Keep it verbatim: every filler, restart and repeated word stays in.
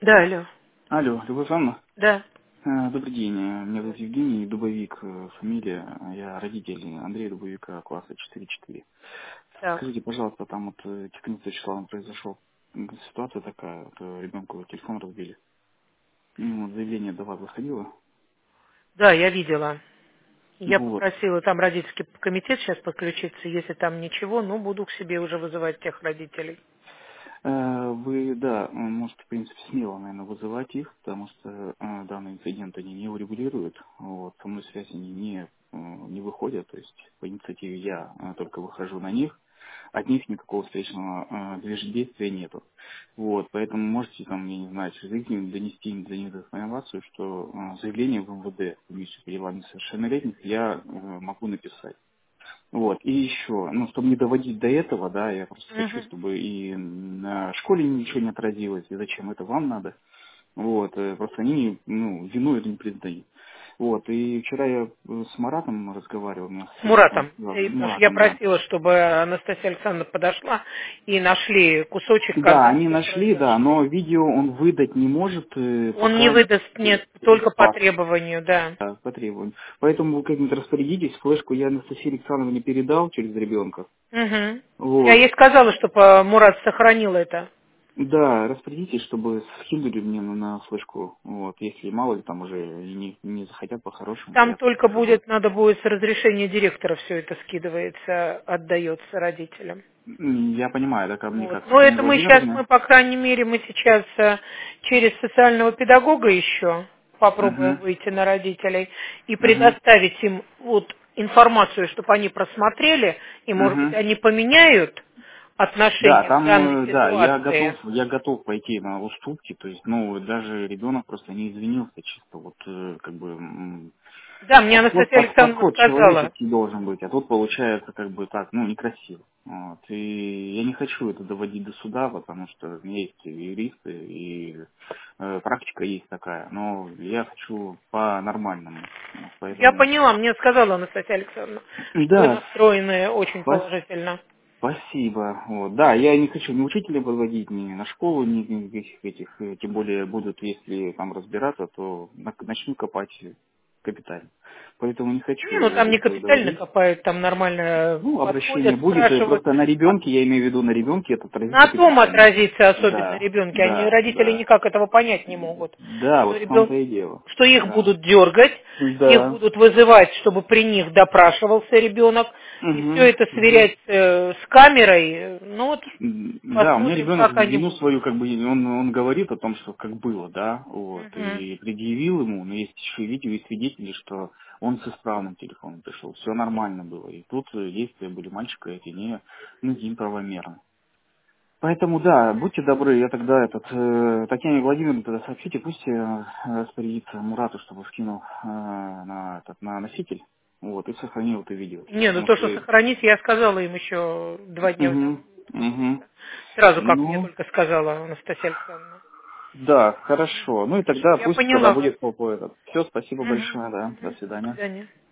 Да, алло. Алло, Любовь Ивановна? Да. Э, Добрый день, э, меня зовут Евгений, Дубовик, э, фамилия, я родитель Андрея Дубовика, класса четыре четыре. Так. Скажите, пожалуйста, там вот э, четырнадцатого числа произошла ситуация такая, вот, э, ребенку телефон разбили. Ну, вот заявление до вас заходило? Да, я видела. Я Вот. попросила там родительский комитет сейчас подключиться. Если там ничего, ну, буду к себе уже вызывать тех родителей. Э, Вы, да, э, можете, в принципе, смело, наверное, вызывать их, потому что э, данный инцидент они не урегулируют. Вот, со мной связь они не, э, не выходят, то есть по инициативе я э, только выхожу на них. От них никакого встречного э, движ- действия нету. Вот, поэтому можете там, я не знаю, через их донести им до них информацию, что э, заявление в МВД, комиссию по делам несовершеннолетних, я э, могу написать. Вот, и еще, ну, чтобы не доводить до этого, да, я просто хочу, Мгм. чтобы и на школе ничего не отразилось, и зачем это вам надо. Вот, э, просто они, ну, вину эту не признают. Вот, и вчера я э, с Маратом разговаривал, у меня С связь, он Муратом. сказал, И потому что я Муратом, да. просила, чтобы Анастасия Александровна подошла и нашли кусочек, Да, когда они все нашли, да, произошло. но видео он выдать не может, э, Он не пока выдаст, через, нет, через только по пас, требованию, да. да, по требованию. Поэтому вы как-нибудь распорядитесь, флешку я Анастасии Александровне передал через ребенка. Угу. Я Вот. ей сказала, чтобы Мурат сохранил это. Да, распорядитесь, чтобы скинули мне на, на флешку. Вот, если мало ли там уже и не, не захотят по-хорошему, то Там я только скажу. будет, надо будет с разрешения директора все это скидывается, отдается родителям. М, Я понимаю, да, ко мне Вот. как Но Светлане это мы сейчас, Владимировне. мы, по крайней мере, мы сейчас э, через социального педагога еще попробуем Угу, выйти на родителей и угу, предоставить им вот информацию, чтобы они просмотрели, и, может быть, угу. они поменяют Да, отношение к данной там, э, да, я готов, ситуации. я готов пойти на уступки, то есть, ну, даже ребенок просто не извинился чисто, вот, э, как бы, м, Да, мне подход, Анастасия под- Александровна подход сказала. человеческий должен быть, а тут получается, как бы, так, ну, некрасиво. Вот. И я не хочу это доводить до суда, потому что у меня есть юристы, и э, практика есть такая, но я хочу по-нормальному, вот, Я поэтому... поняла, мне сказала Анастасия Александровна, что вы Да, настроены очень спасибо. положительно. Спасибо. Вот. Да, я не хочу ни учителя подводить, ни на школу, ни никаких этих, э, тем более будут, если там разбираться, то на- начну копать капитально. Поэтому не Не, ну хочу там до не этого капитально доводить. копают, там нормально Ну, обращение подходят, будет, э, спрашивают. просто на А ребенке, я имею в виду на ребенке, это отразится на том капитально. отразится особенно Да, ребенки. Они, да, родители, да. никак этого понять не могут. Да, Что, вот в том-то ребен... и дело. что их Да. будут дергать, их Да. будут вызывать, чтобы при них допрашивался ребенок, и все Угу, это угу. сверять э, с камерой. Ну вот, М, Да, у меня посмотрим, ребенок как они вину будут. свою, как бы, он, он говорит о том, что как было, да, вот, Мгм. и предъявил ему, но есть еще видео и свидетели, что он с исправным телефоном пришел, все нормально было, и тут э, действия были мальчика эти не, ну, неправомерны. Поэтому, да, будьте добры, я тогда этот, э, Татьяне Владимировне тогда сообщите, пусть э, распорядится Мурату, чтобы скинул э, на, этот, на носитель, вот, и сохранил это видео, Не, ну потому то, что что... сохранить, я сказала им еще два дня Угу, угу. сразу, как мне Ну, только сказала Анастасия Александровна. да, хорошо. Ну и тогда Я пусть тогда поняла вас. будет по по этот. Все, спасибо Мгм, большое, да. До мгм. До свидания. свидания.